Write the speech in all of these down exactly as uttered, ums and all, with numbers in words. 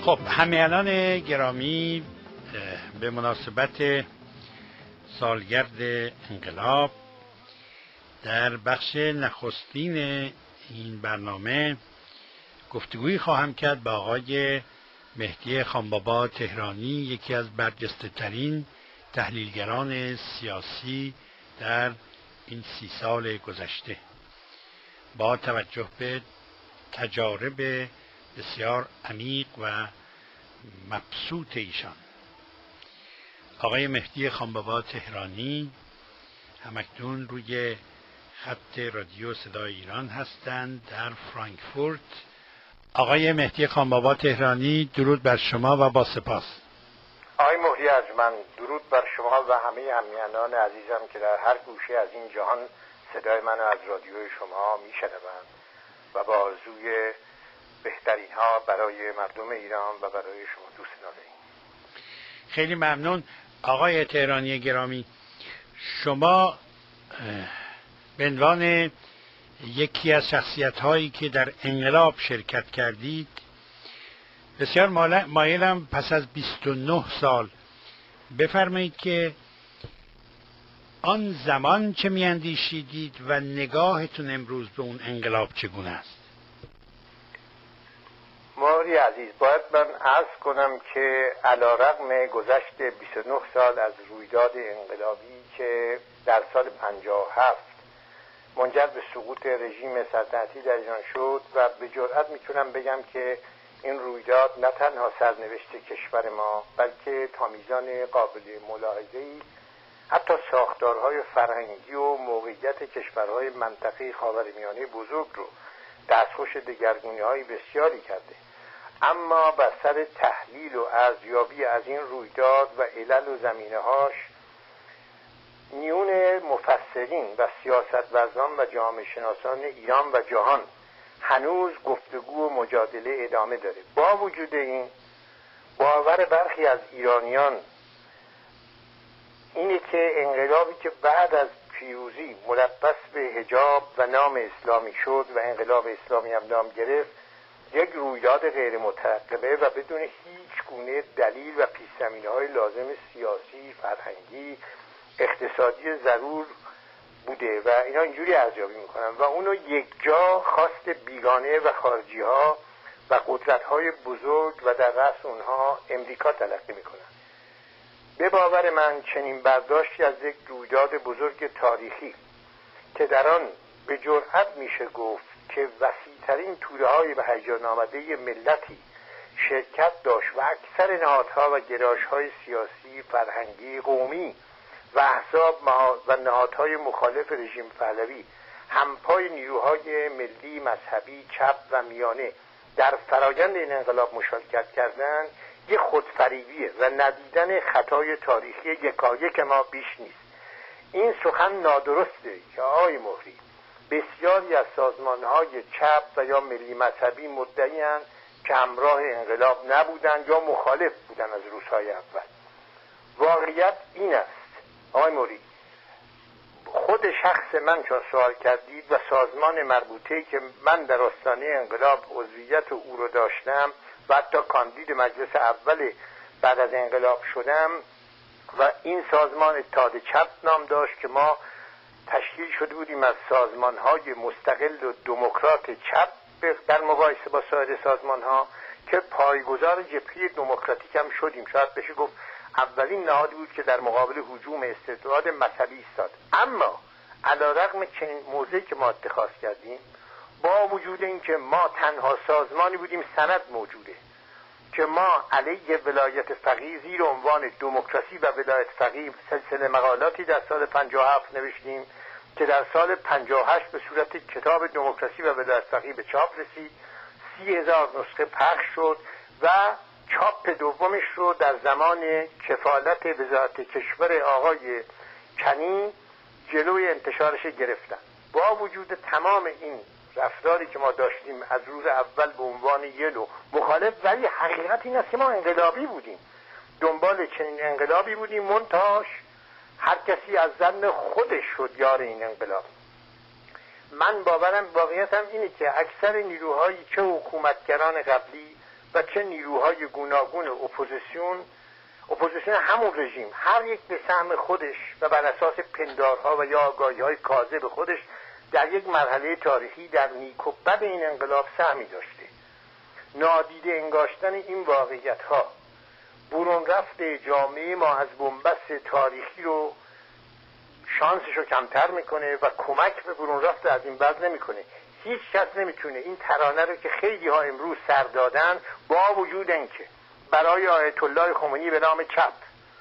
خب همینان گرامی، به مناسبت سالگرد انقلاب در بخش نخستین این برنامه گفتگویی خواهم کرد با آقای مهدی خانبابا تهرانی، یکی از برجسته ترین تحلیلگران سیاسی در این سی سال گذشته، با توجه به تجارب بسیار عمیق و مبسوط ایشان. آقای مهدی خانبابا تهرانی همکنون روی خط رادیو صدای ایران هستند در فرانکفورت. آقای مهدی خانبابا تهرانی، درود بر شما و با سپاس. آقای مهدی ارجمند، درود بر شما و همه همیهنان عزیزم که در هر گوشه از این جهان صدای من از رادیوی شما میشنوند و با آرزوی بهترین ها برای مردم ایران و برای شما دوست داریم. خیلی ممنون. آقای تهرانی گرامی، شما به عنوان یکی از شخصیت هایی که در انقلاب شرکت کردید، بسیار مایلم پس از بیست و نه سال بفرمایید که آن زمان چه میاندیشیدید و نگاهتون امروز به اون انقلاب چگونه است؟ مهدی عزیز، باید من عرض کنم که علیرغم گذشت بیست و نه سال از رویداد انقلابی که در سال پنجاه و هفت منجر به سقوط رژیم سلطنتی در ایران شد و به جرئت میتونم بگم که این رویداد نه تنها سرنوشت کشور ما بلکه تا میزان قابل ملاحظه‌ای حتی ساختارهای فرهنگی و موقعیت کشورهای منطقه خاورمیانه بزرگ رو دستخوش دگرگونی‌های بسیاری کرده. اما بر سر تحلیل و ارزیابی از این رویداد و علل و زمینه‌هاش میون مفسرین و سیاست‌ورزان و جامعه شناسان ایران و جهان هنوز گفتگو و مجادله ادامه داره. با وجود این، باور برخی از ایرانیان اینه که انقلابی که بعد از پیروزی ملبس به حجاب و نام اسلامی شد و انقلاب اسلامی هم نام گرفت، یک رویداد غیر مترقبه و بدون هیچ گونه دلیل و پیش‌زمینه‌های لازم سیاسی، فرهنگی، اقتصادی ضرور بوده و اینا اینجوری ارزیابی میکنن و اونو یک جا خواست بیگانه و خارجی ها و قدرت های بزرگ و در رأس اونها امریکا تلقی میکنن. به باور من چنین برداشتی از یک رویداد بزرگ تاریخی که در آن به جرئت میشه گفت که وسیع‌ترین توده های به هیجان آمده ملتی شرکت داشت و اکثر نهادها و گرایش‌های سیاسی، فرهنگی، قومی و احزاب و نهادهای مخالف رژیم پهلوی همپای نیروهای ملی، مذهبی، چپ و میانه در فرایند این انقلاب مشارکت کردند، یک خودفریبیه و ندیدن خطای تاریخی یکایک ما بیش نیست. این سخن نادرسته که آقای مهری بسیاری از سازمانهای چپ و یا ملی مذهبی مدعی‌اند که همراه انقلاب نبودند یا مخالف بودند از روزهای اول. واقعیت این است آقای موری، خود شخص من چون سوال کردید و سازمان مربوطه که من در آستانه انقلاب عضویت او رو داشتم و حتی کاندید مجلس اول بعد از انقلاب شدم و این سازمان اتحاد چپ نام داشت که ما تشکیل شده بودیم از سازمان‌های مستقل و دموکرات چپ در مقایسه با سایر سازمان‌ها که پایه‌گذار جبهه دموکراتیک هم شدیم. شاید بشه گفت اولین نهادی بود که در مقابل هجوم استبداد مذهبی ایستاد. اما علیرغم چنین موضعی که ما اتخاذ کردیم، با وجود اینکه ما تنها سازمانی بودیم سند موجوده که ما علیه ولایت فقیه زیر عنوان دموکراسی و ولایت فقیه سلسله مقالاتی در سال پنجاه و هفت نوشتیم که در سال پنجاه و هشت به صورت کتاب دموکراسی و ولایت فقیه به چاپ رسید، سی هزار نسخه پخش شد و چاپ دومش رو در زمان کفالت وزارت کشور آقای کنی جلوی انتشارش گرفتن. با وجود تمام این رفتاری که ما داشتیم از روز اول به عنوان یلو مخالف، ولی حقیقت این است که ما انقلابی بودیم، دنبال چنین انقلابی بودیم، منتهاش هر کسی از ظن خودش شد یار این انقلاب. من باورم واقعیتم اینه که اکثر نیروهایی چه حکومتگران قبلی و چه نیروهای گوناگون اپوزیسیون اپوزیسیون همون رژیم، هر یک به سهم خودش و بر اساس پندارها و یا آگاهی‌های کاذب خودش در یک مرحله تاریخی در نیک و بد این انقلاب سهمی داشته. نادیده انگاشتن این واقعیت‌ها برون رفته جامعه ما از بنبست تاریخی رو شانسش رو کمتر میکنه و کمک به برون رفت از این وضع نمیکنه. هیچ کس نمیتونه این ترانه رو که خیلی ها امروز سر دادن، با وجود اینکه برای آیت الله خمینی به نام چپ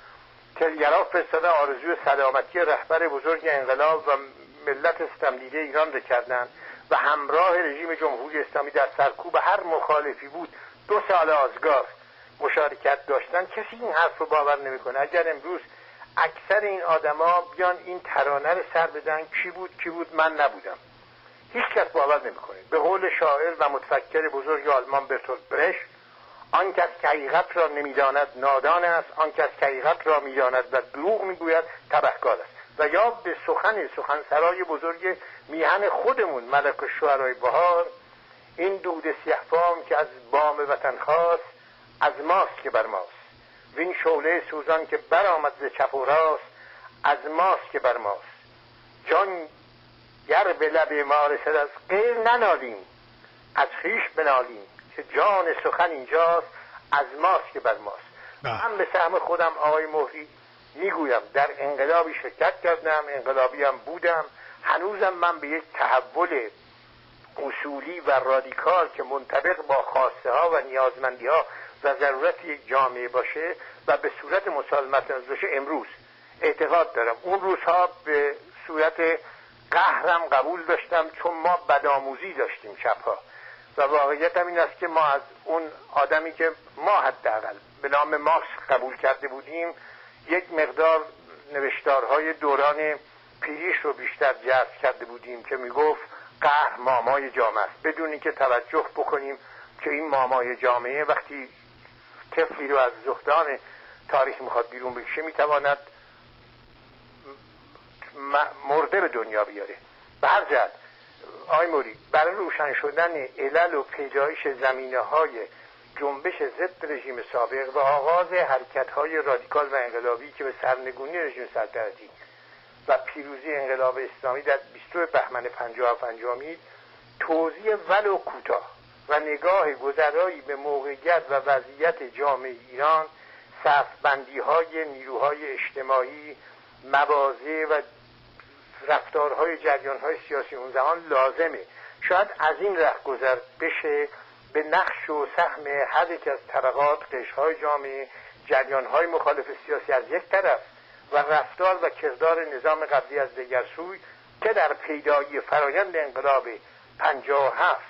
تلگراف فرستاده آرزوی سلامتی رهبر بزرگ انقلاب و ملت ستمدیده ایران رو کردن و همراه رژیم جمهوری اسلامی در سرکوب هر مخالفی بود دو سال آزگار مشارکت داشتن، کسی این حرف رو باور نمیکنه. اگر امروز اکثر این آدما بیان این ترانه رو سر بدن کی بود کی بود من نبودم، هیچ کس باور نمیکنه. به قول شاعر و متفکر بزرگ آلمان برتولت برشت، آن کس که حقیقت را نمیداند نادان است، آن کس که حقیقت را میداند و دروغ میگوید تبهکار است. و یا به سخن سخنسرای بزرگ میهن خودمون ملک الشعرای بهار، این دود سیه‌فام که از بام وطن خواست، از ماست که بر ماست، وین شعله سوزان که برآمد ز چپ و راست، از ماست که بر ماست. جان گر به لب ما رسد از غیر ننالیم، از خویش بنالیم که جان سخن اینجاست، از ماست که بر ماست. من به سهم خودم آقای مهری میگویم در انقلابی شرکت کردم، انقلابی هم بودم، هنوزم من به یک تحول اصولی و رادیکال که منطبق با خواسته ها و نیازمندی ها و ضرورت یک جامعه باشه و به صورت مسالمت باشه امروز اعتقاد دارم. اون روزها به صورت قهرم قبول داشتم چون ما بدآموزی داشتیم چپها، و واقعیت هم این است که ما از اون آدمی که ما حداقل به نام مارکس قبول کرده بودیم یک مقدار نوشتارهای دوران پیریش رو بیشتر جذب کرده بودیم که میگفت قهر مامای جامعه است، بدون اینکه توجه بکنیم که این مامای جامعه وقتی طفلی رو از زهدان تاریخ میخواد بیرون بکشه میتواند مرده به دنیا بیاره. به هر جهت آقای موری برای روشن شدن علل و پیدایش زمینه های جنبش ضد رژیم سابق و آغاز حرکت های رادیکال و انقلابی که به سرنگونی رژیم سلطنتی و پیروزی انقلاب اسلامی در بیست و دو بهمن پنجاه و هفت انجامید، توضیح ولو کوتاه و نگاه گذرایی به موقعیت و وضعیت جامعه ایران، صف‌بندی های نیروهای اجتماعی، مواضع و رفتارهای جریانهای سیاسی اون زمان لازمه. شاید از این رهگذر بشه به نقش و سهم هر یک از طبقات، قشرهای جامعه، جریانهای مخالف سیاسی از یک طرف و رفتار و کردار نظام قبلی از دیگر سوی که در پیدایی فرایند انقلاب پنجاه و هفت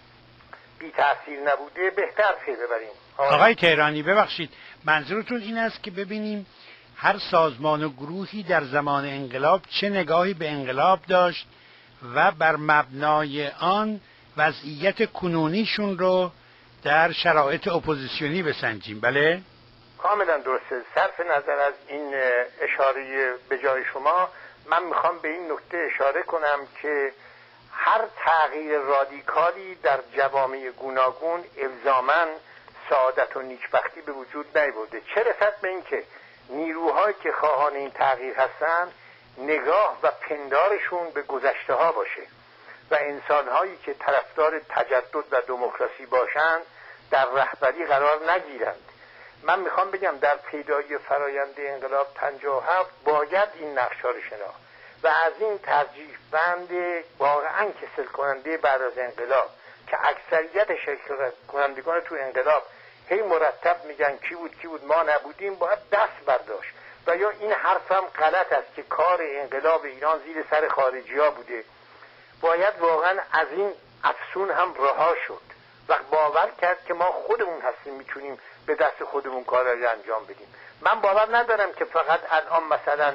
بی تأثیر نبوده بهتر پی ببریم. آقای تهرانی ببخشید، منظورتون این است که ببینیم هر سازمان و گروهی در زمان انقلاب چه نگاهی به انقلاب داشت و بر مبنای آن وضعیت کنونیشون رو در شرایط اپوزیسیونی بسنجیم. بله؟ کاملا درسته. صرف نظر از این اشاره به جای شما، من میخوام به این نکته اشاره کنم که هر تغییر رادیکالی در جوامع گوناگون الزاماً سعادت و نیکبختی به وجود نیاورده، چه رسد به این که نیروهایی که خواهان این تغییر هستن نگاه و پندارشون به گذشته ها باشه و انسانهایی که طرفدار تجدد و دموکراسی باشند در رهبری قرار نگیرند. من میخوام بگم در پیدایی فرایند انقلاب پنجاه و هفت باید این نقش ها رو شناخت و از این ترجیح بند واقعا کسل کننده بعد از انقلاب که اکثریت شرکت کنندگان تو انقلاب هی مرتب میگن کی بود کی بود ما نبودیم، باید دست برداشت. و یا این حرفم غلط است که کار انقلاب ایران زیر سر خارجی ها بوده، باید واقعا از این افسون هم رها شد و باور کرد که ما خودمون هستیم میتونیم به دست خودمون کارایی انجام بدیم. من باور ندارم که فقط الان مثلا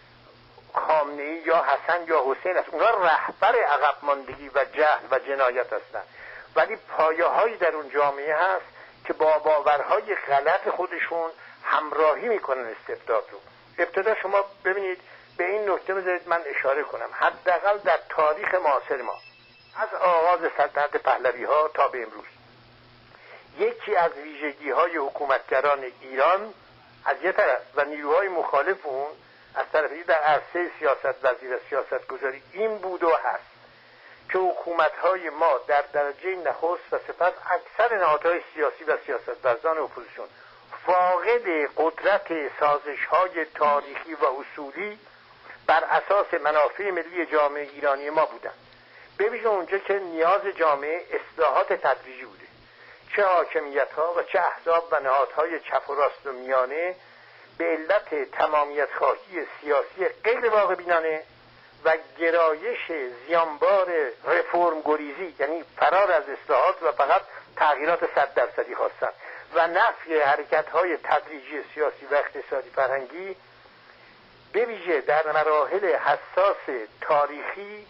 خامنه‌ای یا حسن یا حسین است، اونا رهبر عقب ماندگی و جهل و جنایت هستن، ولی پایه هایی در اون جامعه هست که با باورهای غلط خودشون همراهی میکنن استبداد رو. ابتدا شما ببینید، به این نکته بذارید من اشاره کنم، حداقل در تاریخ معاصر ما از آغاز سلطنت پهلوی ها تا به امروز یکی از ویژگی های حکومتگران ایران از یه طرف و نیروهای مخالف اون از طرفی در عرصه سیاست وزیر و سیاست گذاری این بود و هست که حکومت‌های ما در درجه نخست و سپس اکثر نهادهای سیاسی و سیاست‌ورزان اپوزیسیون فاقد قدرت سازش‌های تاریخی و اصولی بر اساس منافع ملی جامعه ایرانی ما بودند. ببینید اونجا که نیاز جامعه اصلاحات تدریجی بوده، چه حاکمیت‌ها و چه احزاب و نهادهای چپ و راست و میانه به علت تمامیت خواهی سیاسی غیر واقع بینانه و گرایش زیانبار رفرم گریزی، یعنی فرار از اصلاحات و فقط تغییرات صد درصدی خواستن و نفی حرکت‌های تدریجی سیاسی و اقتصادی فرهنگی، به ویژه در مراحل حساس تاریخی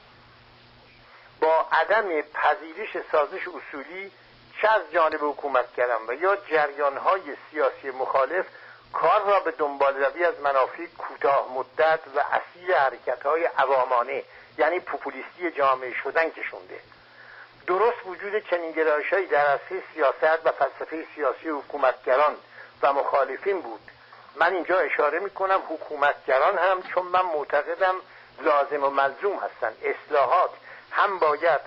با عدم پذیرش سازش اصولی چه از جانب حکومتگران و یا جریان‌های سیاسی مخالف کار را به دنبال روی از منافع کوتاه مدت و اصیل حرکت‌های عوامانه یعنی پوپولیستی جامعه شدن کشونده. درست وجود چنین گرایش‌هایی در عرصه سیاست و فلسفه سیاسی حکومتگران و مخالفین بود. من اینجا اشاره میکنم حکومتگران هم، چون من معتقدم لازم و ملزوم هستن. اصلاحات هم باید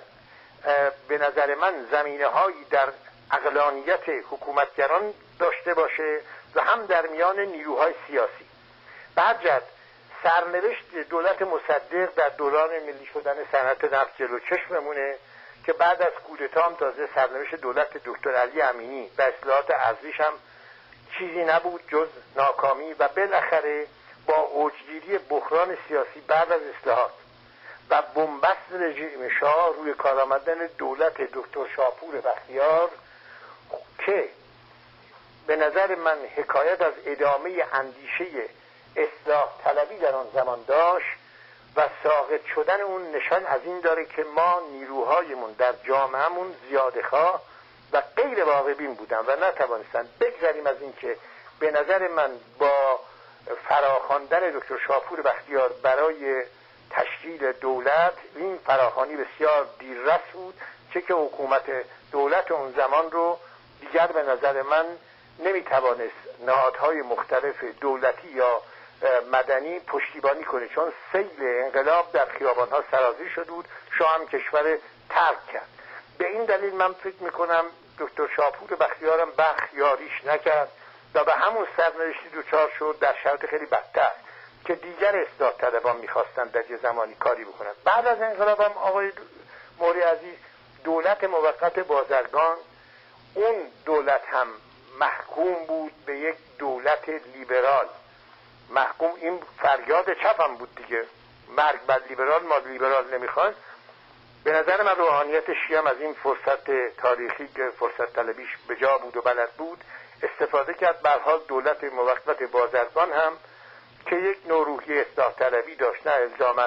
به نظر من زمینه‌هایی در عقلانیت حکومتگران داشته باشه و هم در میان نیروهای سیاسی. به هر جهت سرنوشت دولت مصدق در دوران ملی شدن صنعت نفت جلو چشممونه که بعد از کودتا هم تازه سرنوشت دولت دکتر علی امینی و اصلاحات ارضیش هم چیزی نبود جز ناکامی و بالاخره با اوجگیری بحران سیاسی بعد از اصلاحات و بنبست رژیم شاه روی کار آمدن دولت دکتر شاپور بختیار که به نظر من حکایت از ادامه اندیشه اصلاح طلبی در آن زمان داشت و ساقط شدن اون نشان از این داره که ما نیروهایمون در جامعهمون زیادخواه و غیر واقع‌بین بودن و نتوانستن. بگذاریم از این که به نظر من با فراخواندن دکتر شاپور بختیار برای تشکیل دولت، این فراخوانی بسیار دیررس بود، چه که حکومت دولت اون زمان رو دیگر به نظر من نمیتوانست نهادهای مختلف دولتی یا مدنی پشتیبانی کنه، چون سیل انقلاب در خیابانها سرازیر شده بود، شاه هم کشور ترک کرد. به این دلیل من فکر میکنم دکتر شاپور بختیارم بخت یاریش نکرد و به همون سرنوشتی دچار شد در شرایط خیلی بدتر که دیگر اصلاح طلبان میخواستن در یه زمانی کاری بکنن. بعد از انقلاب هم آقای موری عزیز دولت موقت بازرگان، اون دولت هم محکوم بود به یک دولت لیبرال. محکوم، این فریاد چپ هم بود دیگه، مرگ بر لیبرال، ما لیبرال نمیخوایم. به نظر من روحانیت شیعه هم از این فرصت تاریخی که فرصت طلبیش به جا بود و بلد بود استفاده کرد. به هر حال دولت موقت بازرگان هم که یک نوع روحیه اصلاح طلبی داشت، نه الزاماً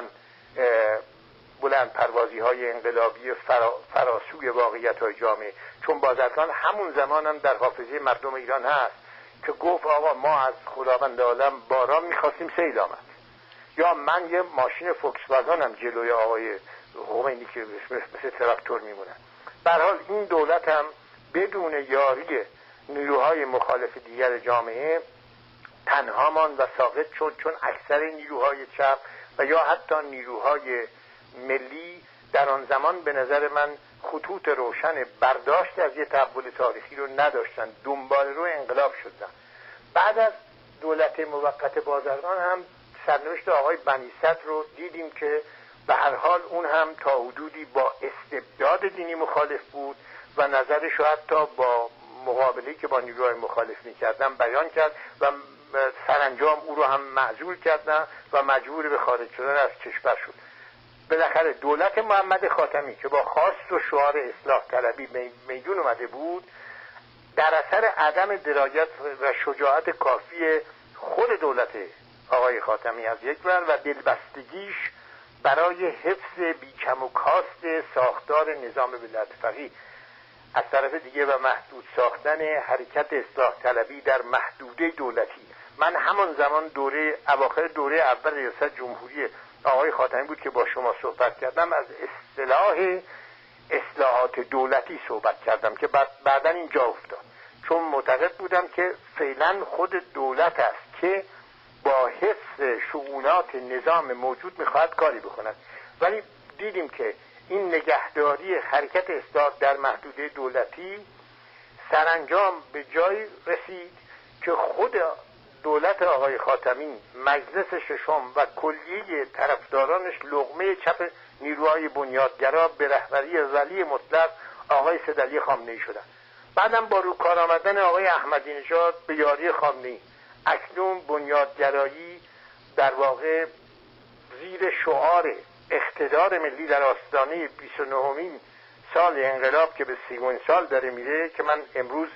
بلند پروازی های انقلابی فرا، فراسوی واقعیت های جامعه، چون بازرگان همون زمان هم در حافظه مردم ایران هست که گفت آقا ما از خداوند عالم باران میخواستیم سیل آمد، یا من یه ماشین فوکس واگنم جلوی آقای خمینی که مثل تراکتور میمونن. به هر حال این دولت هم بدون یاری نیروهای مخالف دیگر جامعه تنها ماند و ساقط شد، چون اکثر نیروهای چپ و یا حتی نیروهای ملی در آن زمان به نظر من خطوط روشن برداشت از یه تحول تاریخی رو نداشتن، دنبال رو انقلاب شدن. بعد از دولت موقت بازرگان هم سرنوشت آقای بنی صدر رو دیدیم که به هر حال اون هم تا حدودی با استبداد دینی مخالف بود و نظرش رو حتی با مقابله‌ای که با نیروهای مخالف می‌کردن بیان کرد و سرانجام او رو هم معزول کردن و مجبور به خارج شدن از کشور شد. بالاخره دولت محمد خاتمی که با خواست و شعار اصلاح طلبی میدون اومده بود، در اثر عدم درایت و شجاعت کافی خود دولت آقای خاتمی از یک ور و دلبستگیش برای حفظ بیکم و کاست ساختار نظام ولایت فقیه از طرف دیگه و محدود ساختن حرکت اصلاح طلبی در محدوده دولتی. من همان زمان دوره اواخر دوره اول ریاست جمهوری آقای خاتمی بود که با شما صحبت کردم، از اصطلاح اصلاحات دولتی صحبت کردم که بعد بعداً اینجا افتاد، چون معتقد بودم که فعلا خود دولت است که با حفظ شؤونات نظام موجود میخواهد کاری بکند. ولی دیدیم که این نگهداری حرکت اصلاح در محدوده دولتی سرانجام به جای رسید که خود دولت آقای خاتمی، مجلس ششم و کلیه طرفدارانش لقمه چپ نیروهای بنیادگرا به رهبری ولی مطلق آقای سیدعلی خامنه‌ای شدند. بعدم با روکار آمدن آقای احمدی نژاد به یاری خامنه‌ای، اکنون بنیادگرایی در واقع زیر شعار اقتدار ملی در آستانه بیست و نهمین سال انقلاب که به سیمین سال داره میره، که من امروز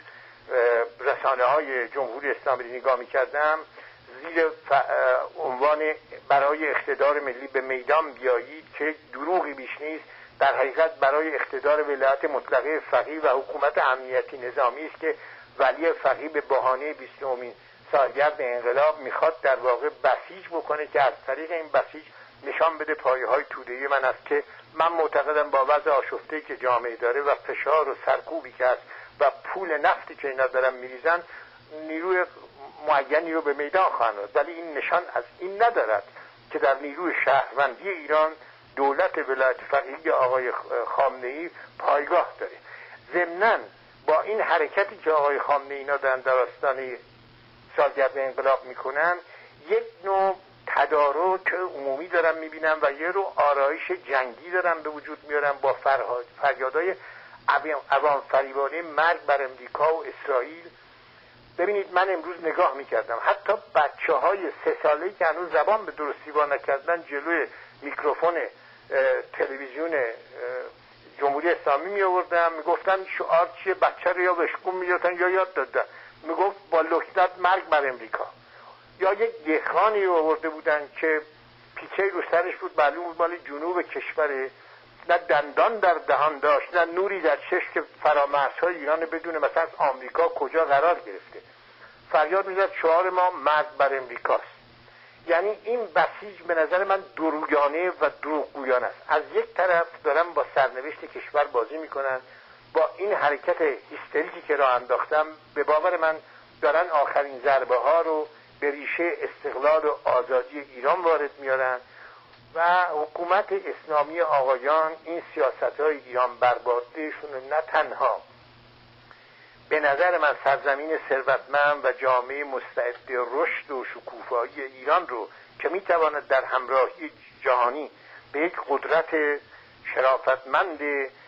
رسانه های جمهوری اسلامی رو نگاه میکردم، زیر عنوان برای اقتدار ملی به میدان بیایید، که دروغی بیش نیست، در حقیقت برای اقتدار ولایت مطلقه فقیه و حکومت امنیتی نظامی است که ولی فقیه به بهانه بیست و نهمین سالگرد انقلاب میخواد در واقع بسیج بکنه که از طریق این بسیج نشان بده پایه های توده‌ای من است که من معتقدم با وضع آشفته‌ای که جامعه داره و فشار و سرکوبی که هست و پول نفتی که اینا دارن میریزن، نیروی معینی رو به میدان خواهند آورد. ولی این نشان از این ندارد که در نیروی شهروندی ایران دولت ولایت فقیه آقای خامنه‌ای پایگاه داره. ضمناً با این حرکتی که آقای خامنه‌ای اینا دارن در آستانه سالگرد انقلاب میکنن، یک نوع تدارک عمومی دارم میبینم و یه رو آرایش جنگی دارم به وجود میارم با فریادهای عوام فریبانه مرگ بر امریکا و اسرائیل. ببینید من امروز نگاه میکردم حتی بچه های سه ساله‌ای که هنوز زبان به درستی وا نکردن جلوی میکروفون تلویزیون جمهوری اسلامی می آوردن، میگفتن شعار چیه، بچه رو یا بشکون میدادن یا یاد دادن، میگفت با لکنت مرگ بر امریکا. یا یک دهقانی رو آورده بودن که پیچه رو سرش بود، معلوم بود مال جنوب کشوره، نه دندان در دهان داشت نه نوری در چشم که فرامرزهای ایران بدونه مثلا از آمریکا کجا قرار گرفته. فریاد میزد شعار ما مرگ بر امریکاست. یعنی این بسیج به نظر من دروغانه و دروغگویانه است. از یک طرف دارن با سرنوشت کشور بازی میکنن، با این حرکت هیستریکی که راه انداختم به باور من دارن آخرین ضربه ها رو به ریشه استقلال و آزادی ایران وارد میارن و حکومت اسلامی آقایان این سیاست های ایران بربادهشون نه تنها به نظر من سرزمین ثروتمند و جامعه مستعد رشد و شکوفایی ایران رو که میتواند در همراهی جهانی به یک قدرت شرافتمند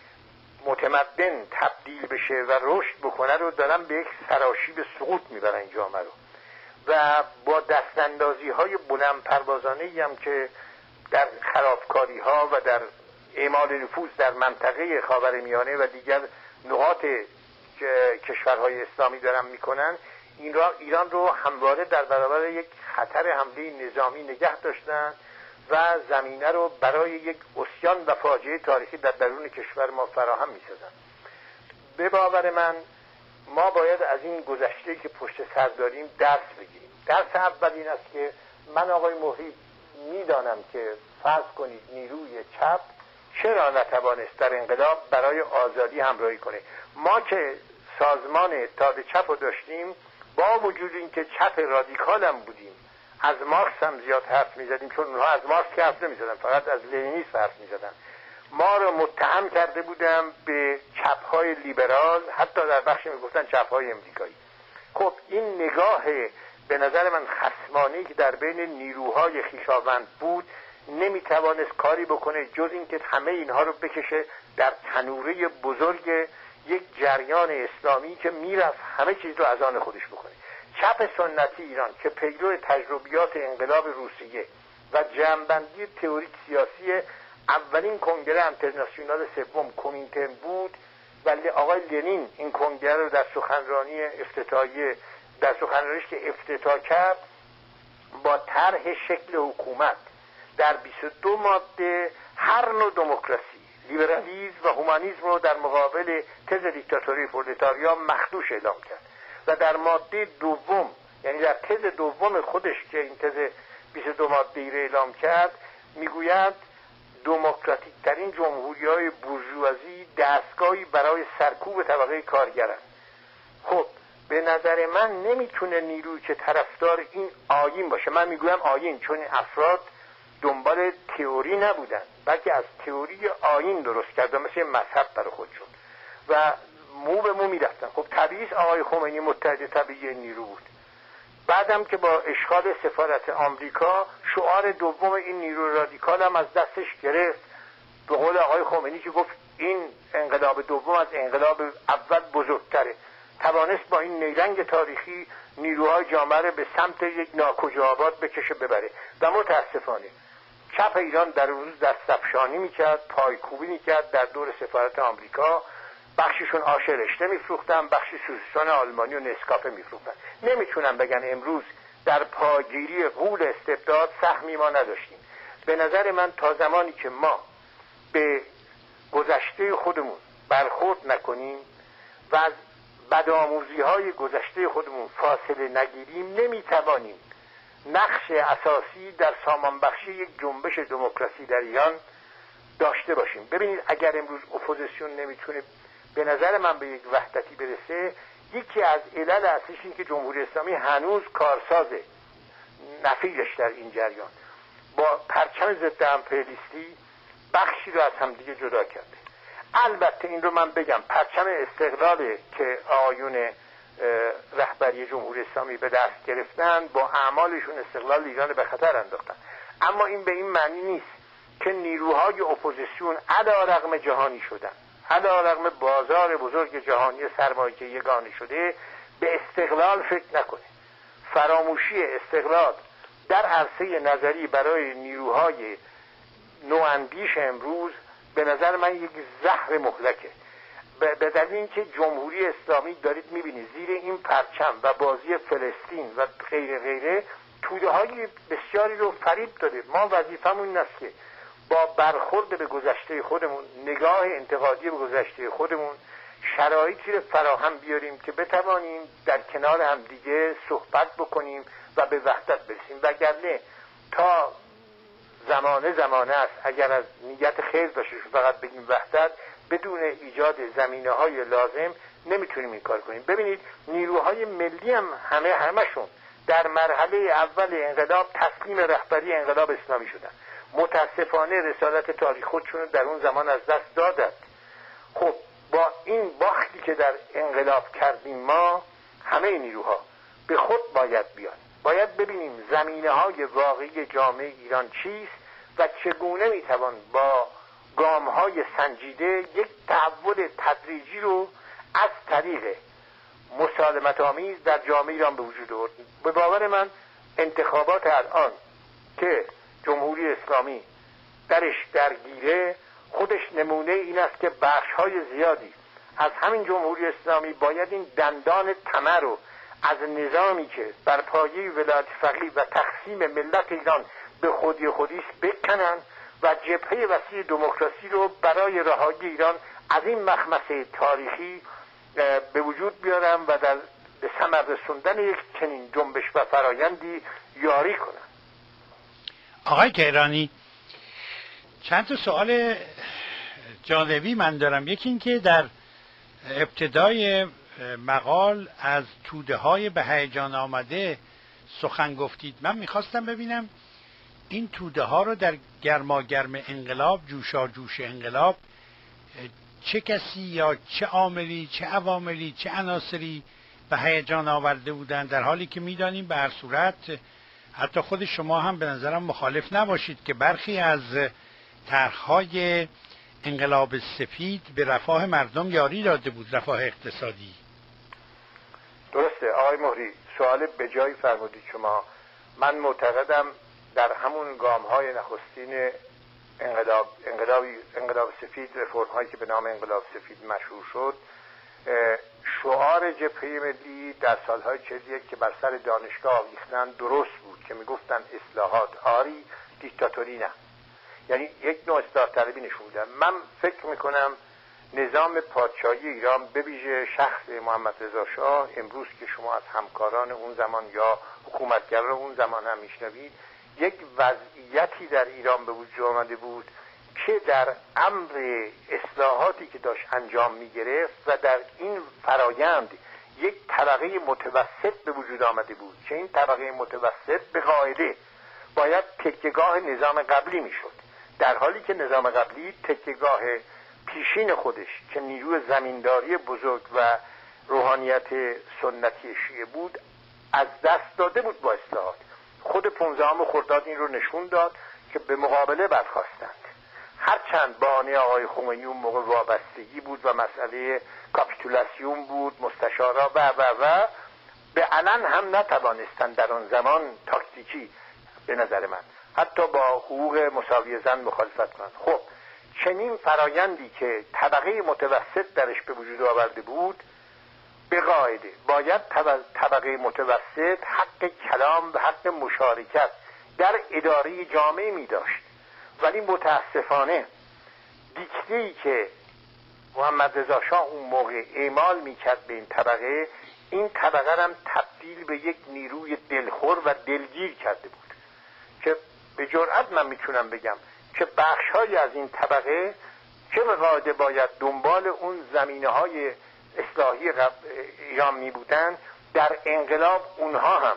متمدن تبدیل بشه و رشد بکنه رو دارن به یک سراشیب سقوط میبرن این جامعه رو. و با دستاندازی های بلند پروازانه‌ای هم که در خرابکاری ها و در اعمال نفوذ در منطقه خاورمیانه و دیگر نقاط کشورهای اسلامی دارن میکنن، این را ایران رو همواره در برابر یک خطر حمله نظامی نگه داشتن و زمینه رو برای یک عصیان و فاجعه تاریخی در درون کشور ما فراهم میسازن. به باور من ما باید از این گذشته که پشت سر داریم درس بگیریم. درس اول این است که من آقای مهری میدانم که فرض کنید نیروی چپ چرا نتوانست در انقلاب برای آزادی همراهی کنه. ما که سازمان اتحاد چپ رو داشتیم، با وجود اینکه چپ رادیکال هم بودیم، از مارکس هم زیاد حرف میزدیم، چون اونها از مارکس که حرف نمیزدن، فقط از لنینیسم حرف میزدن. ما رو متهم کرده بودم به چپ‌های لیبرال، حتی در بخشی میگفتن چپ‌های امریکایی. خب این نگاه به نظر من خصمانه‌ای که در بین نیروهای خویشاوند بود نمیتوانست کاری بکنه جز اینکه همه اینها رو بکشه در تنوره بزرگ یک جریان اسلامی که میرفت همه چیز رو از آن خودش بکنه. چپ سنتی ایران که پیرو تجربیات انقلاب روسیه و جمع‌بندی تئوریک سیاسی اولین کنگره انترناسیونال سوم کومینترن بود، ولی آقای لنین این کنگره رو در سخنرانی افتتاحیه در سخنرانیش که افتتاح کرد با طرح شکل حکومت در بیست و دو ماده هر نوع دموکراسی، لیبرالیسم و هومانیسم رو در مقابل تز دیکتاتوری پرولتاریا مخدوش اعلام کرد و در ماده دوم، یعنی در تز دوم خودش که این تز بیست و دو ماده ای رو اعلام کرد، میگوید دموکراتیک ترین جمهوری های بورژوازی دستگاهی برای سرکوب طبقه کارگرن. خب به نظر من نمیتونه نیروی که طرفدار این آیین باشه، من میگویم آیین چون این افراد دنبال تئوری نبودن بلکه از تئوری آیین درست کردن، مثل مذهب برای خودشون و مو به مو میرفتن. خب طبیعی آقای خمینی متحد طبیعی نیرو بود. بعدم که با اشغال سفارت آمریکا شعار دوم این نیرو رادیکال هم از دستش گرفت. به قول آقای خمینی که گفت این انقلاب دوم از انقلاب اول بزرگتره، توانست با این نیرنگ تاریخی نیروهای جامعه رو به سمت یک ناکجا آباد بکشه ببره. و متاسفانه چپ ایران در روز دستفشانی میکرد، پایکوبی میکرد در دور سفارت آمریکا. بخششون آش رشته میفروختن، بخشی سوسیسون آلمانی و نسکافه میفروختن. نمیتونم بگن امروز در پاگیری غول استبداد سهمی ما نداشتیم. به نظر من تا زمانی که ما به گذشته خودمون برخورد نکنیم و از بدآموزی های گذشته خودمون فاصله نگیریم نمیتوانیم نقش اساسی در سامانبخشی یک جنبش دموکراسی در ایران داشته باشیم. ببینید اگر امروز اپوزیسیون نمیتونه به نظر من به یک وحدتی برسه، یکی از علل اصلیش این که جمهوری اسلامی هنوز کارسازه نفیرش در این جریان با پرچم ضد امپریالیستی بخشی رو از هم دیگه جدا کرده. البته این رو من بگم پرچم استقلال که آیون رهبری جمهوری اسلامی به دست گرفتن با اعمالشون استقلال ایران به خطر انداختن، اما این به این معنی نیست که نیروهای اپوزیسیون علیرغم جهانی شدن، علیرغم بازار بزرگ جهانی سرمایه که یگانه شده به استقلال فکر نکنه. فراموشی استقلال در عرصه نظری برای نیروهای نواندیش امروز به نظر من یک زهر مهلکه. به دلیل اینکه جمهوری اسلامی دارید میبینید زیر این پرچم و بازی فلسطین و غیره غیره توده های بسیاری رو فریب داده. ما وظیفمون این است که با برخورد به گذشته خودمون، نگاه انتقادی به گذشته خودمون، شرایطی رو فراهم بیاریم که بتوانیم در کنار هم دیگه صحبت بکنیم و به وحدت برسیم. وگرنه تا زمانه زمانه است اگر از نیت خیر باشه فقط بگیم وحدت بدون ایجاد زمینه های لازم نمیتونیم این کار کنیم. ببینید نیروهای ملی هم همه همشون در مرحله اول انقلاب تسلیم رهبری انقلاب اسلامی شدن. متاسفانه رسالت تاریخ خودشون در اون زمان از دست دادند. خب با این باختی که در انقلاب کردیم ما همه نیروها به خود باید بیان، باید ببینیم زمینه های واقعی جامعه ایران چیست و چگونه میتوان با گام های سنجیده یک تحول تدریجی رو از طریق مسالمت آمیز در جامعه ایران به وجود آورد. به باور من انتخابات الان که جمهوری اسلامی درش درگیره خودش نمونه این است که بخش های زیادی از همین جمهوری اسلامی باید این دندان طمع رو از نظامی که بر پایه ولایت فقیه و تقسیم ملت ایران به خودی خودیست بکنن و جبهه وسیع دموکراسی رو برای رهایی ایران از این مخمسه تاریخی به وجود بیارن و در به ثمر رسوندن یک چنین جنبش و فرایندی یاری کنن. آقای تهرانی، چند تا سوال جالبی من دارم. یکی این که در ابتدای مقال از توده های به هیجان آمده سخن گفتید. من میخواستم ببینم این توده ها رو در گرماگرم انقلاب، جوشا جوش انقلاب، چه کسی یا چه عاملی، چه عواملی، چه عناصری به هیجان آورده بودند، در حالی که میدانیم به هر صورت حتی خود شما هم به نظرم مخالف نباشید که برخی از طرح‌های انقلاب سفید به رفاه مردم یاری داده بود، رفاه اقتصادی. درسته آقای مهری، سوال به جایی فرمودید شما. من معتقدم در همون گام‌های نخستین انقلاب انقلابی انقلاب سفید، رفرم هایی که به نام انقلاب سفید مشهور شد، شعار جبهه ملی در سالهای چهل که بر سر دانشگاه آویختن درست بود که میگفتن اصلاحات آری، دیکتاتوری نه. یعنی یک نوع اصلاح طلبی نشون میدن. من فکر میکنم نظام پادشاهی ایران به ویژه شخص محمد رضا شاه، امروز که شما از همکاران اون زمان یا حکومتگران اون زمان هم میشنوید، یک وضعیتی در ایران به وجود آمده بود که در امر اصلاحاتی که داشت انجام میگرفت و در این فرایند یک طبقه متوسط به وجود آمده بود که این طبقه متوسط به قاعده باید تکیه‌گاه نظام قبلی میشد، در حالی که نظام قبلی تکیه‌گاه پیشین خودش که نیروی زمینداری بزرگ و روحانیت سنتی شیعه بود از دست داده بود با اصلاحات. خود پانزدهم خرداد این رو نشون داد که به مقابله برخاستند. هرچند بهانه آقای خمینی اون موقع وابستگی بود و مسئله کاپیتولاسیون بود، مستشارا و و و به علن هم نتوانستند در آن زمان تاکتیکی به نظر من حتی با حقوق مساوی زن مخالفت کنند. خب چنین فرایندی که طبقه متوسط درش به وجود آورده بود به قاعده باید طبقه متوسط حق کلام و حق مشارکت در اداره جامعه می داشت، ولی متاسفانه دیکته‌ای که محمد رضا شاه اون موقع اعمال میکرد به این طبقه، این طبقه هم تبدیل به یک نیروی دلخور و دلگیر کرده بود که به جرئت من میتونم بگم که بخش‌هایی از این طبقه که به قاعده باید دنبال اون زمینه‌های اصلاحی ایران می بودن، در انقلاب اونها هم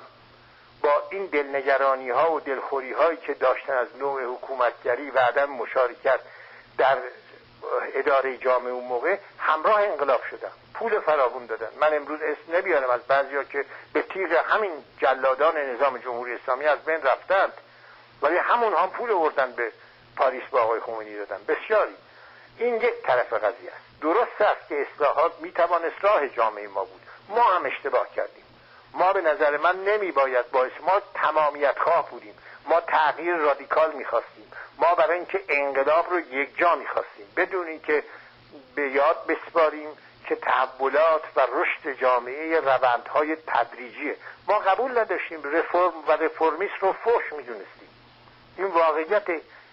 با این دلنگرانی ها و دلخوری هایی که داشتن از نوع حکومتگری و عدم مشارکت در اداره جامعه اون موقع همراه انقلاب شدن، پول فراوون دادن. من امروز اسم نمیارم از بعضیا که به تیغ همین جلادان نظام جمهوری اسلامی از بین رفتند، ولی همون هم پول آوردن به پاریس با آقای خمینی دادن بسیاری. این یک طرف قضیه است. درست است که اصلاحات میتوان اصلاح جامعه ما بود، ما هم اشتباه کردیم. ما به نظر من نمی باید باعث ما تمامیت خواه بودیم، ما تغییر رادیکال میخواستیم، ما برای اینکه انقلاب رو یک جا میخواستیم بدون اینکه به یاد بسپاریم که تحولات و رشد جامعه روندهای تدریجیه. ما قبول نداشتیم رفرم و رفرمیست رو فحش میدونستیم. این واقعیت.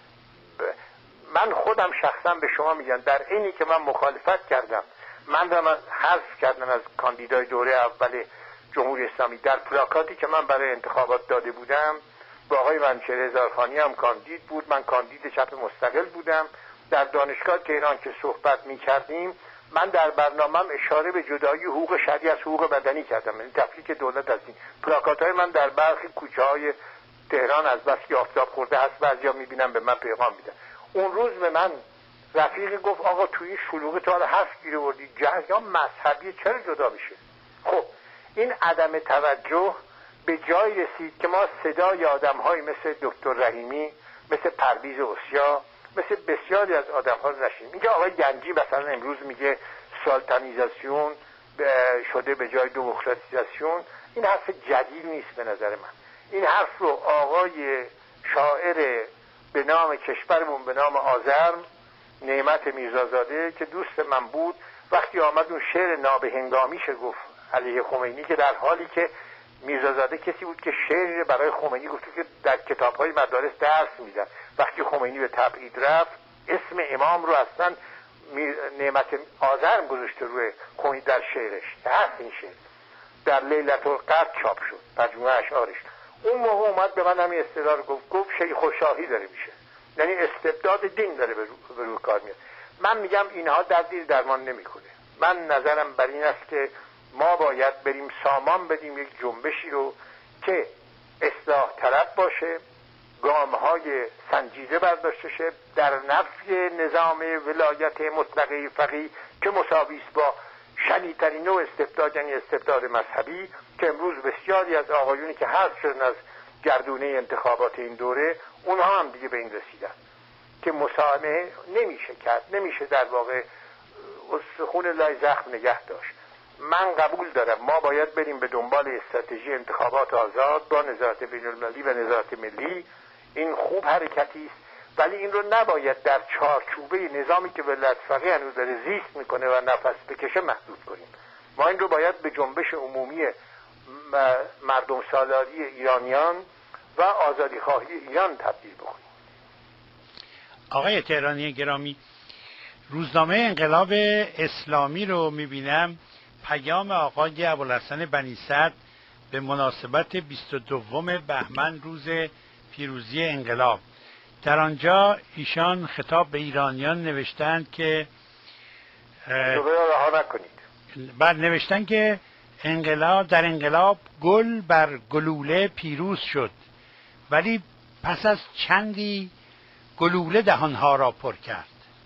من خودم شخصا به شما میگم در اینی که من مخالفت کردم، من دارم حذف کردم از کاندیدای دوره اول جمهوری اسلامی در پلاکاتی که من برای انتخابات داده بودم. با آقای منوچهر هزارخانی هم کاندید بود، من کاندید چپ مستقل بودم. در دانشگاه تهران که صحبت میکردیم من در برنامه‌ام اشاره به جدایی حقوق شرعی از حقوق بدنی کردم، یعنی تفکیک دولت از این. پلاکات‌های من در برخی کوچه‌های تهران از بس که آفتاب خورده هست بعضیا میبینم به من پیغام میدن. اون روز به من رفیقی گفت آقا توی شلوغی تو حالا حرف گیره وردی، جریان مذهبی چرا جدا بشه؟ خب این عدم توجه به جای رسید که ما صدای آدم‌های مثل دکتر رحیمی، مثل پرویز اوسیا، مثل بسیاری از آدم‌ها رو نشنیم. اینجا آقای گنجی مثلا امروز میگه سالتانیزاسیون شده به جای دموکراتیزاسیون. این حرف جدید نیست به نظر من. این حرف رو آقای شاعر به نام کشورمون به نام آزرم، نعمت میرزازاده که دوست من بود، وقتی آمد اون شعر نابهنگامیش گفت علیه خمینی، که در حالی که میرزازاده کسی بود که شعری برای خمینی گفت که در کتاب‌های مدارس درس میدن، وقتی خمینی به تبعید رفت اسم امام رو اصلا نعمت آزرم گذاشته روی خمینی در شعرش. هست این شعر در لیلة القدر چاپ شد، مجموعه اشعارش. اون موقع اومد به من همین اصطلاح رو گفت گفت شیخ و شاهی داره میشه، یعنی استبداد دین داره به رو, به رو کار میاد. من میگم اینها در دیر درمان نمیکنه. من نظرم بر این است که ما باید بریم سامان بدیم یک جنبشی رو که اصلاح طلب باشه، گامهای سنجیده برداشته شه در نفی نظام ولایت مطلقه فقیه که مساوی است با شدیدترین نوع استبداد، یعنی استبداد مذهبی، که امروز بسیاری از آقایونی که حذف شدن از گردونه انتخابات این دوره اونها هم دیگه به این رسیدن که مسامحه نمیشه کرد، نمیشه در واقع استخون لای زخم نگه داشت. من قبول دارم ما باید بریم به دنبال استراتژی انتخابات آزاد با نظارت بین‌المللی و نظارت ملی. این خوب حرکتی است، ولی این رو نباید در چارچوبه نظامی که ولایت فقیه هنوز داره زیست میکنه و نفس بکشه محدود کنیم. ما این رو باید به جنبش عمومی مردم سالاری ایرانیان و آزادی خواهی ایران تبدیل بکنیم. آقای تهرانی گرامی، روزنامه انقلاب اسلامی رو میبینم پیام آقای ابوالحسن بنی صدر به مناسبت بیست و دوم بهمن روز پیروزی انقلاب در آنجا ایشان خطاب به ایرانیان نوشتند که رها نکنید. بعد نوشتن که انقلاب در انقلاب گل بر گلوله پیروز شد، ولی پس از چندی گلوله دهانها را پر کرد.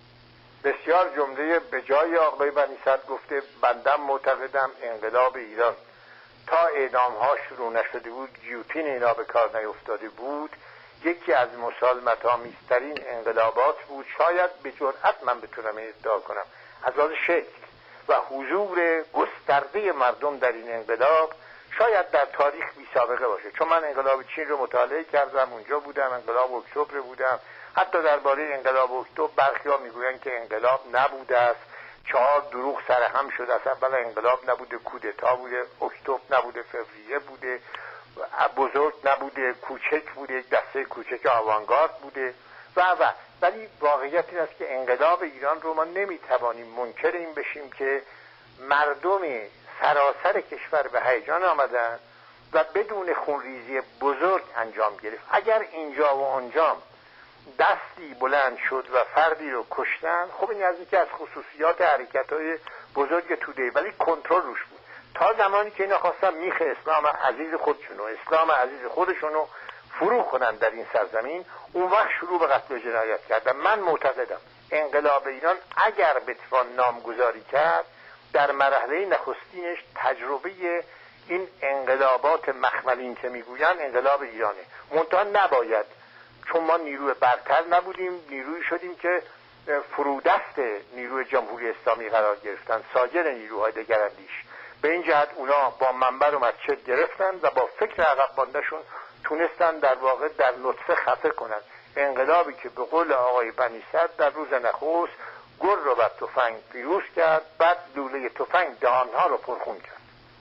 بسیار جمله به جای آقای بنی صدر گفته. بندم معتقدم انقلاب ایران تا اعدام‌ها شروع نشده بود، گیوتین اینا به کار نیفتاده بود، یکی از مسالمت‌آمیزترین انقلابات بود. شاید به جرئت من بتونم ادعا کنم از لحاظ شکل و حضور گسترده مردم در این انقلاب شاید در تاریخ بی سابقه باشه. چون من انقلاب چین رو مطالعه کردم، اونجا بودم، انقلاب اکتبر بودم. حتی درباره انقلاب اکتبر برخی‌ها میگویند که انقلاب نبوده است، چهار دروغ سرهم شده است. اولا انقلاب نبوده، کودتا بوده، اکتبر نبوده، فوریه بوده، بزرگ نبوده، کوچک بوده، یک دسته کوچک آوانگارد بوده و و ولی واقعیت این است که انقلاب ایران رو ما نمیتوانیم منکر این بشیم که مردم سراسر کشور به هیجان آمدن و بدون خونریزی بزرگ انجام گرفت. اگر اینجا و آنجا دستی بلند شد و فردی رو کشتن، خب این از یکی از خصوصیات حرکت‌های بزرگ توده، ولی کنترل روش بود. تا زمانی که اینا خواستن میخ اسلام عزیز خودشونو، اسلام عزیز خودشونو فرو کنن در این سرزمین، اون وقت شروع به قتل و جنایت کردن. من معتقدم انقلاب ایران اگر بتوان نامگذاری کرد، در مرحله نخستینش تجربه این انقلابات مخملین که میگوین انقلاب ایرانه. منتها نباید، چون ما نیروی برتر نبودیم، نیروی شدیم که فرودست نیروی جمهوری اسلامی قرار گرفتن، سایر نیروهای دگراندیش. به این جهت اونا با منبر و مسجد گرفتن و با فکر عقب ماندهشون تونستن در واقع در نطفه خفه کنن انقلابی که به قول آقای بنی صدر در روز نخست گل رو بر تفنگ پیروز کرد، بعد لوله تفنگ دهانها رو پرخون کرد.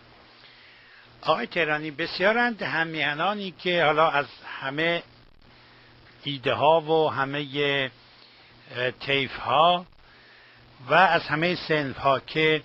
آقای تهرانی، بسیارند همیهنانی که حالا از همه ایده ها و همه طیف ها و از همه صنف ها که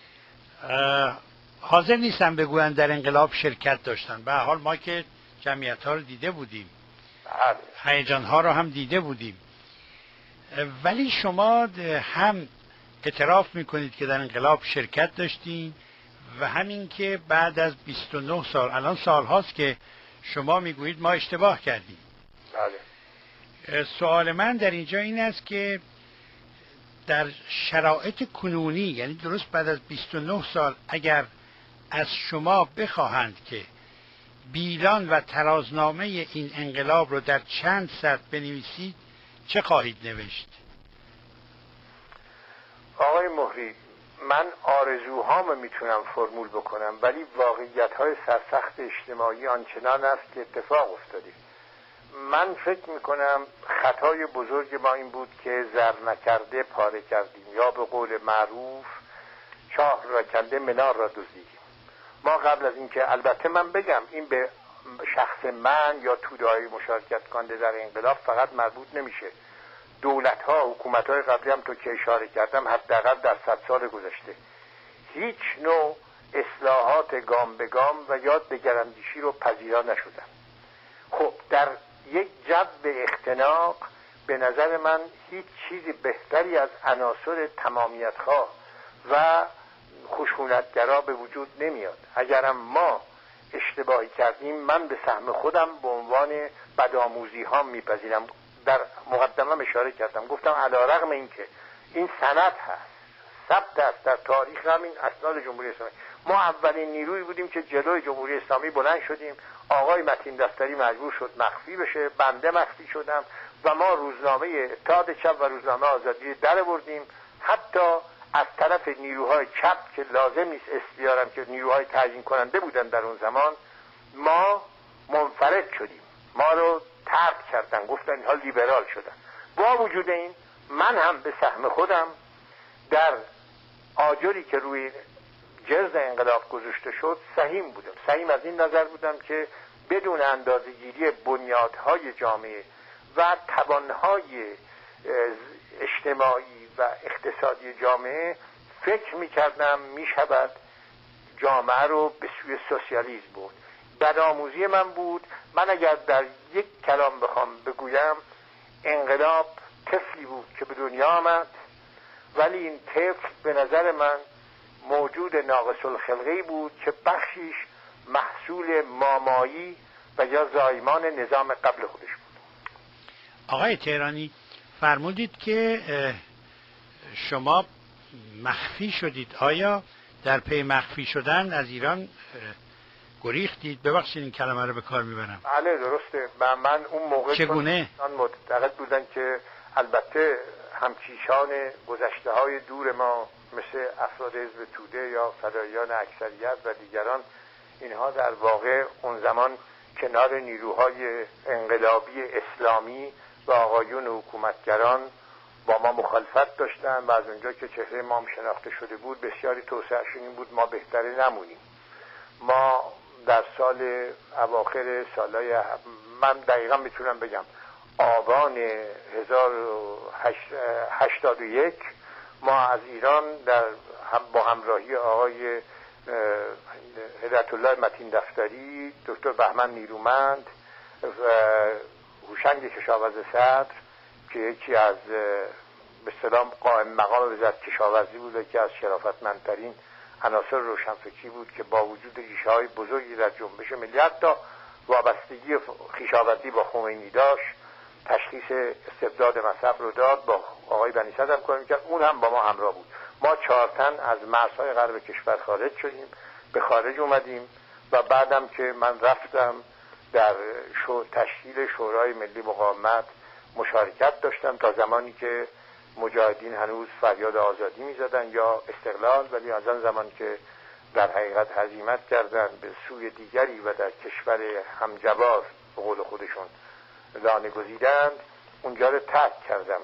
حاضر نیستن بگویند در انقلاب شرکت داشتن. به هر حال ما که جمعیت ها رو دیده بودیم، هیجان ها رو هم دیده بودیم، ولی شما هم اعتراف میکنید که در انقلاب شرکت داشتین و همین که بعد از بیست و نه سال، الان سال هاست که شما میگویید ما اشتباه کردیم. بله. سوال من در اینجا این است که در شرایط کنونی، یعنی درست بعد از بیست و نه سال، اگر از شما بخواهند که بیلان و ترازنامه این انقلاب رو در چند سطر بنویسید، چه خواهید نوشت؟ آقای مهری، من آرزوهام میتونم فرمول بکنم، ولی واقعیت‌های سرسخت اجتماعی آنچنان است که اتفاق افتاده. من فکر میکنم خطای بزرگ ما این بود که زر نکرده پاره کردیم، یا به قول معروف چاه را کنده منار را دزدیدیم. ما قبل از اینکه، البته من بگم این به شخص من یا توده‌های مشارکت کننده در انقلاب فقط مربوط نمیشه. دولت‌ها، حکومت‌های قبلی هم تو که اشاره کردم حداقل در صد سال گذشته هیچ نوع اصلاحات گام به گام و یا دگراندیشی رو پذیرا نشدن. خب در یک جو اختناق به نظر من هیچ چیزی بهتری از عناصر تمامیت‌خواه و خشونتگرا به وجود نمیاد. اگرم ما اشتباهی کردیم، من به سهم خودم به عنوان بدآموزی ها میپذیرم. در مقدمه اشاره کردم، گفتم علیرغم اینکه این سند هست، ثبت است در تاریخ همین اسناد جمهوری اسلامی، ما اولین نیروی بودیم که جلوی جمهوری اسلامی بلند شدیم. آقای متین دفتری مجبور شد مخفی بشه، بنده مخفی شدم و ما روزنامه اتحاد چپ و روزنامه آزادی در بردیم. حتی از طرف نیروهای چپ که لازم نیست اسم بیارم که نیروهای تعیین کننده بودن در اون زمان، ما منفرد شدیم، ما رو ترک کردن، گفتن اینها لیبرال شدن. با وجود این من هم به سهم خودم در آجری که روی جرز انقلاب گذاشته شد سهیم بودم. سهیم از این نظر بودم که بدون اندازه‌گیری بنیادهای جامعه و توانهای اجتماعی و اقتصادی جامعه فکر می‌کردم می‌شود جامعه رو به سوی سوسیالیسم برد. بدآموزی من بود. من اگر در یک کلام بخوام بگویم، انقلاب طفلی بود که به دنیا آمد، ولی این طفل به نظر من موجود ناقص الخلقه‌ای بود که بخشیش محصول مامایی و یا زایمان نظام قبل خودش بود. آقای تهرانی فرمودید که شما مخفی شدید. آیا در پی مخفی شدن از ایران گریختید؟ ببخشید این کلمه رو به کار میبرم. بله درسته. من, من اون موقع چگونه؟ معتقد بودن که البته همکیشان گذشته های دور ما مثل افراد حزب توده یا فداییان اکثریت و دیگران، اینها در واقع اون زمان کنار نیروهای انقلابی اسلامی و آقایون حکومتگران با ما مخالفت داشتن و از اونجا که چهره ما شناخته شده بود بسیاری توصیه‌اش این بود ما بهتره نمونیم. ما در سال اواخر سالهای من دقیقا میتونم بگم آبان هزار و هشتاد و یک ما از ایران در هم با همراهی آقای هدایت الله متین دفتری، دکتر بهمن نیرومند و هوشنگ کشاورز صدر که یکی از به اصطلاح قائم مقام وزارت کشاورزی بود و یکی از شرافتمندترین عناصر روشنفکری بود که با وجود ریشه‌های بزرگی در جنبش ملی حتی وابستگی خویشاوندی با خمینی داشت، تشخیص استبداد مذهب رو داد، با آقای بنی صدر هم کار می‌کرد، اون هم با ما همراه بود. ما چهار تن از مرزهای غرب کشور خارج شدیم، به خارج اومدیم و بعدم که من رفتم در شو تشکیل شورای ملی مقاومت مشارکت داشتم تا زمانی که مجاهدین هنوز فریاد آزادی می‌زدن یا استقلال، ولی از آن زمان که در حقیقت هزیمت کردن به سوی دیگری و در کشور همجواز به قول خودشون لانه گزیدند، اونجا رو ترک کردم.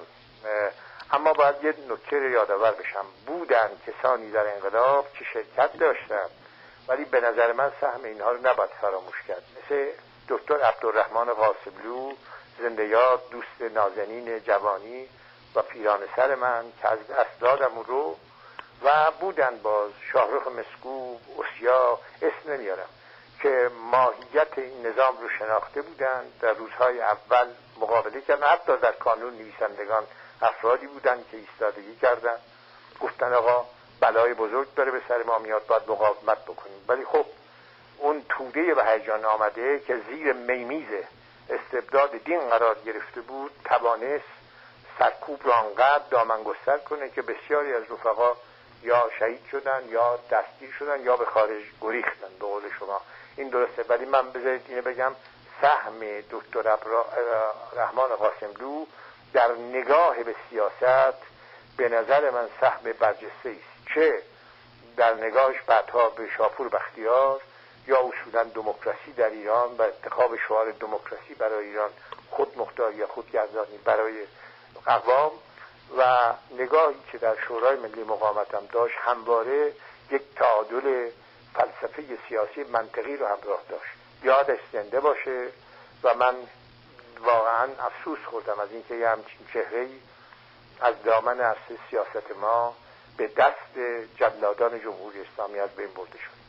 اما باید یه نکته رو یادآور بشم، بودن کسانی در انقلاب که شرکت داشتن ولی به نظر من سهم اینها رو نباید فراموش کرد، مثل دکتر عبدالرحمن قاسملو زنده یاد، دوست نازنین جوانی و پیران سر من که از دست دادم اون رو، و بودن باز شاهرخ مسکوب، اسیا، اسم نمیارم، که ماهیت این نظام رو شناخته بودن، در روزهای اول مقابله کردن، حتی در کانون نویسندگان افرادی بودن که ایستادگی کردن، گفتن آقا بلای بزرگ داره به سر ما میاد باید مقاومت بکنیم. ولی خب اون توده به هیجان آمده که زیر میمیز استبداد دین قرار گرفته بود توانست سرکوب را انقدر دامن گستر کنه که بسیاری از رفقا یا شهید شدن یا دستگیر شدن یا به خارج گریختن به قول شما. این درسته، ولی من بذارید اینه بگم سهم دکتر رحمان قاسملو در نگاه به سیاست به نظر من سهم برجسته است، چه در نگاهش بعدها به شاپور بختیار یا اصولا دموکراسی در ایران و انتخاب شعار دموکراسی برای ایران، خود مختار یا خودگردانی برای اقوام، و نگاهی که در شورای ملی مقاومت هم داشت همواره یک تعادل فلسفه سیاسی منطقی رو همراه داشت. یادش زنده باشه و من واقعا افسوس خوردم از اینکه یه همچین چهره‌ای از دامن عرصه سیاست ما به دست جلادان جمهوری اسلامی از بین برده شد.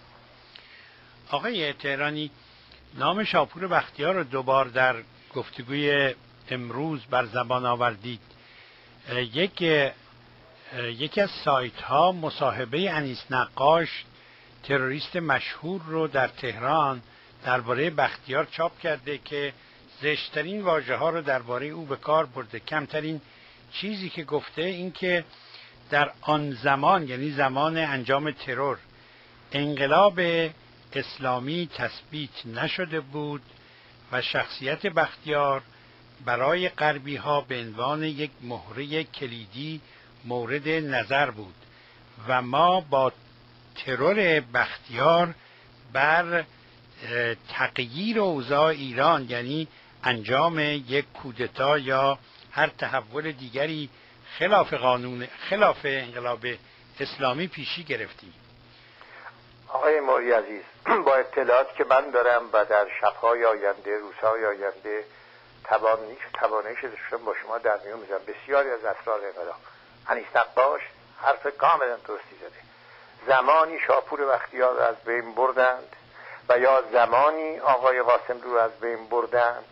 آقای تهرانی، نام شاپور بختیار رو دوبار در گفتگوی امروز بر زبان آوردید. یک یکی از سایت ها مصاحبه انیس نقاش تروریست مشهور رو در تهران درباره بختیار چاپ کرده که زشترین واژه ها رو درباره او به کار برده. کمترین چیزی که گفته این که در آن زمان، یعنی زمان انجام ترور، انقلاب اسلامی تثبیت نشده بود و شخصیت بختیار برای غربی ها به عنوان یک مهره کلیدی مورد نظر بود و ما با ترور بختیار بر تغییر اوضاع ایران، یعنی انجام یک کودتا یا هر تحول دیگری خلاف قانون، خلاف انقلاب اسلامی پیشی گرفتیم. آقای موری عزیز، با اطلاعات که من دارم و در شب‌های آینده، روزهای آینده توانش توانش داشتم با شما در میون میذارم، بسیاری از اسرار انقلاب انیس نقاش حرف کاملا درستی زده. زمانی شاپور بختیار رو از بین بردند و یا زمانی آقای قاسملو رو از بین بردند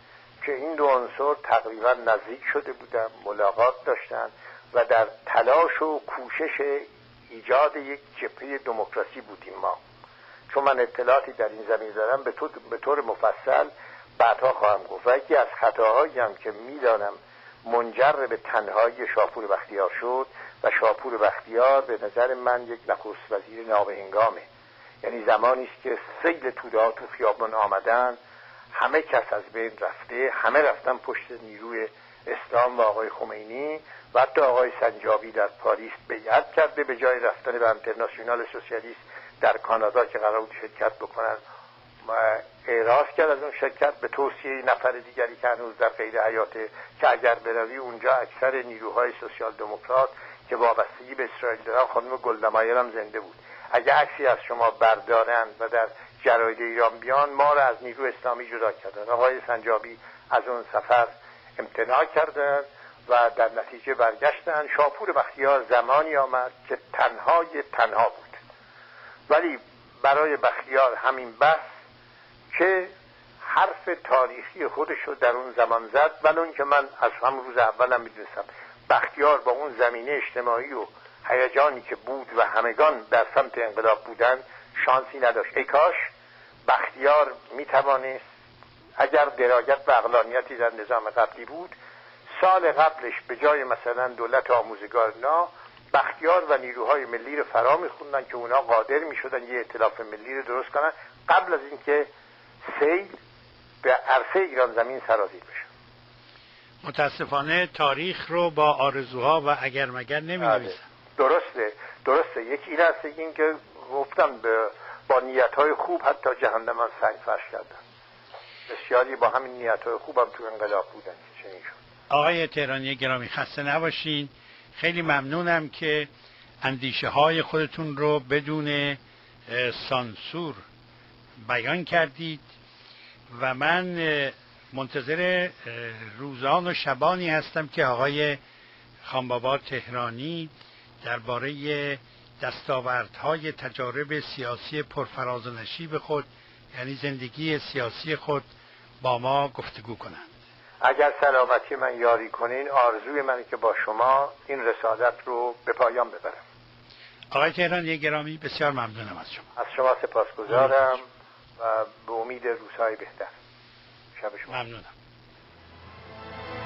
که این دو عنصر تقریبا نزدیک شده بودن، ملاقات داشتن و در تلاش و کوشش ایجاد یک جبهه دموکراسی بودیم ما. چون من اطلاعاتی در این زمین دارم به طور, به طور مفصل بعدها خواهم گفت. و یکی از خطاهایی هم که میدانم منجر به تنهایی شاپور بختیار شد و شاپور بختیار به نظر من یک نخست وزیر نابهنگامه. یعنی زمانی است که سیل توده ها تو خیابان آمدن، همه کس از بین رفته، همه رفتن پشت نیروی اسلام و آقای خمینی و حتی آقای سنجابی در پاریس بیعت کرده به جای رفتن به انترناسیونال سوسیالیست در کانادا که قرار بود شرکت بکنن اعراض کرد از اون شرکت به توصیه نفر دیگری که هنوز در غیر حیاته که اگر بروی اونجا اکثر نیروهای سوسیال دموکرات که وابستگی به اسرائیل دارن، خانم گلدمایر هم زنده بود، اگه عکسی از شما بردارن و در جراید ایران بیان ما را از نیرو اسلامی جدا کردن. آقای سنجابی از اون سفر امتناع کردن و در نتیجه برگشتن. شاپور بختیار زمانی آمد که تنهای تنها بود، ولی برای بختیار همین بس که حرف تاریخی خودش رو در اون زمان زد، ولی اون که من از همون روز اولم میدونستم بختیار با اون زمینه اجتماعی و هیجانی که بود و همگان در سمت انقلاب بودن شانسی نداشت. ای کاش بختیار میتوانست اگر درایت و عقلانیتی در نظام قبلی بود سال قبلش به جای مثلا دولت آموزگار نا بختیار و نیروهای ملی رو فرا میخوندن که اونا قادر میشدن یه ائتلاف ملی رو درست کنن قبل از اینکه سیل به عرصه ایران زمین سرازیر بشه. متاسفانه تاریخ رو با آرزوها و اگر مگر نمی نویسن. درسته درسته یکی این هست این که گفتم با نیت‌های خوب حتی جهنم هم سنگ فرش کردن. بسیاری با همین نیت‌های خوب هم تو انقلاب بودن که چنین شد. آقای تهرانی گرامی خسته نباشین. خیلی ممنونم که اندیشه های خودتون رو بدون سانسور بیان کردید و من منتظر روزان و شبانی هستم که آقای خانبابا تهرانی درباره دستاوردهای تجارب سیاسی پرفراز و نشیب خود، یعنی زندگی سیاسی خود، با ما گفتگو کنند. اگر سلامتی من یاری کنین آرزوی من که با شما این رسالت رو به پایان ببرم. آقای تهرانی گرامی بسیار ممنونم از شما. از شما سپاسگزارم و به امید روزهای بهتر. شب شما ممنونم.